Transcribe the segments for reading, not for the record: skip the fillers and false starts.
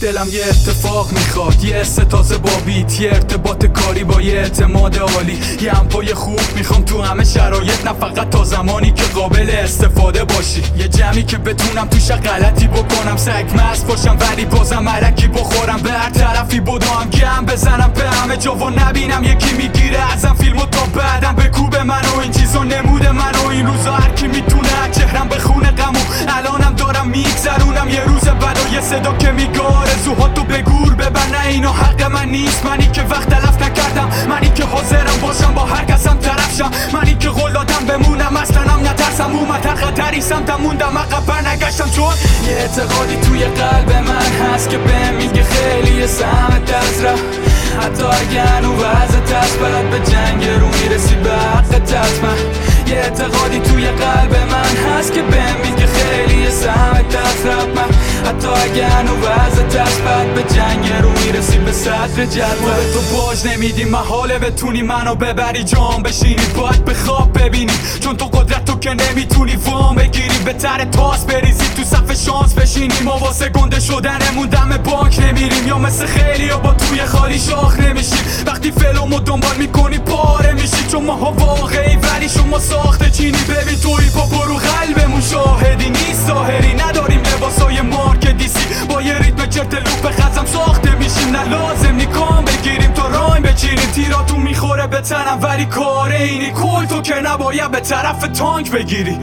دلم یه اتفاق میخواد، یه تازه با بیت، یه ارتباط کاری با یه اعتماد عالی، یه همپای خوب میخوام تو همه شرایط، نه فقط تا زمانی که قابل استفاده باشی. یه جمعی که بتونم توش غلطی بکنم، سگ مست باشم ولی بازم علکی بخورم، به هر طرفی بدام گم بزنم به همه جا و نبینم یکی میگیره ازم فیلمو تا بعدم بکوبه منو این چیزا نمود منو این روزا هر کی میتونه چهرم بخونه غمو الانم دارم میگذرونم یه روز بعد و یه صدا که میگه آرزوهاتو به گور ببر، نه اینو حق من نیست، منی که وقت تلف نکردم، منی که حاضرم باشم با هر کسم طرف شم، منی که قول دادم بمونم اصلا نترسم، اومد هر خطری سمتم موندم عقب برنگشتم، چون یه اعتقادی توی قلب من هست که بهم میگه خیلی سمت از راه، حتی اگه هنو وضعت هست باید به جنگ رو میرسی به حقت حتما. یه اعتقادی توی قلب من هست که بهم میگه خیلی سمت از راه، حتی اگه هنو وضعت هست باید به جنگ رو میرسی به صدر جدول. تو باج نمیدی محاله بتونی منو ببری جام بشینی، باید به خواب ببینی چون تو قدرت تو که نمیتونی وام بگیری، به تر تاس بریزی تو صف شانس بشینی، ما واسه گنده شدنمون دم بانک نمیریم، یا مثل خیلی یا با توی خالی شاخ نمیشیم، وقتی فلومو دنبال میکنی پاره میشی، چون ماها واقعی ولی شما ساخته چینی، ببین توی پا برو قلبمون شاهدی نیست ظاهری، نداریم لباسای مارک دیسی، با یه ریتم چرت لوپ خزم ساخته میشیم، نه لازم نیکام بگیریم تا رایم بچینیم، تیراتون میخوره به تنم ولی کار اینی، کل تو که نباید به طرف تانک بگیری،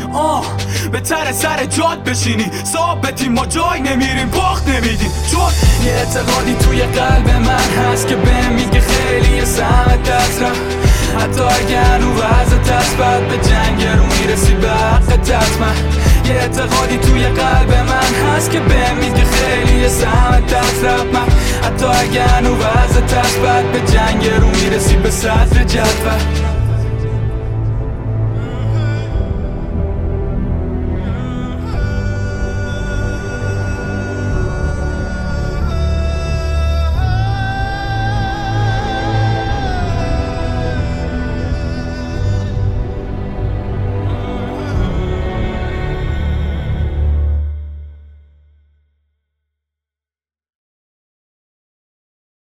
به تر سر جاد بشینی، ثابتیم ما جای نمیریم باخت نمیدیم، چون یه اعتقادی توی قلب من هست که بهم میگه خیلی سمت از راه، حتی اگه هنو وضعت هست باید به جنگ رو میرسی به حقت حتما. یه اعتقادی توی قلب من هست که بهم میگه خیلی سمت از راه، حتی اگه هنو وضعت هست باید به جنگ رو میرسی به صدر جدول.